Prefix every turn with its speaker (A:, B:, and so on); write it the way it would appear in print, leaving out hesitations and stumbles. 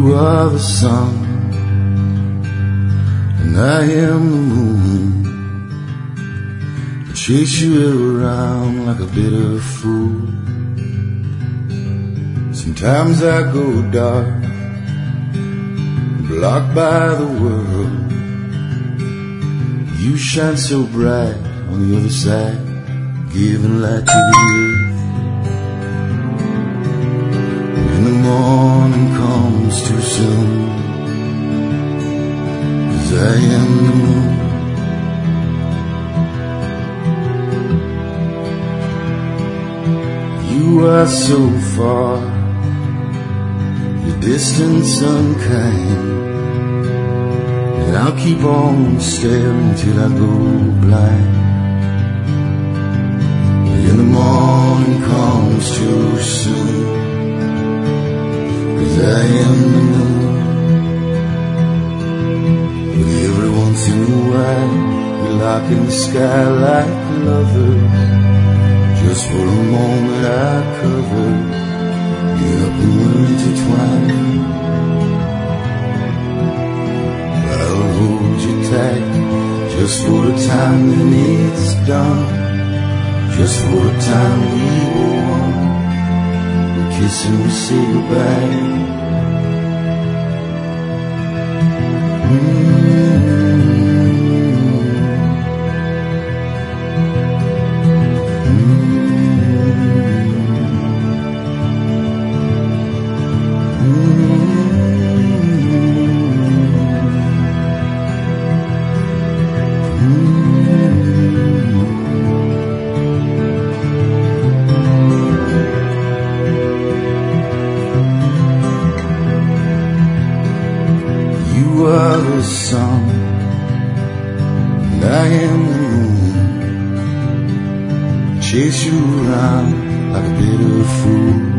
A: are the sun, and I am the moon. I chase you around like a bitter fool. Sometimes I go dark, blocked by the world. You shine so bright on the other side, giving light to the earth. When the morning comes too soon, 'cause I am the moon. You are so far, your distance unkind, and I'll keep on staring till I go blind. When the morning comes too soon, 'cause I am the moon. But every once in a while we lock in the sky like lovers. Just for a moment I cover you up and we're intertwined. I'll hold you tight just for the time when it's done, just for the time we were one. We kiss and we say goodbye. You are the sun, and I am the moon. Chase you around like a bitter fool.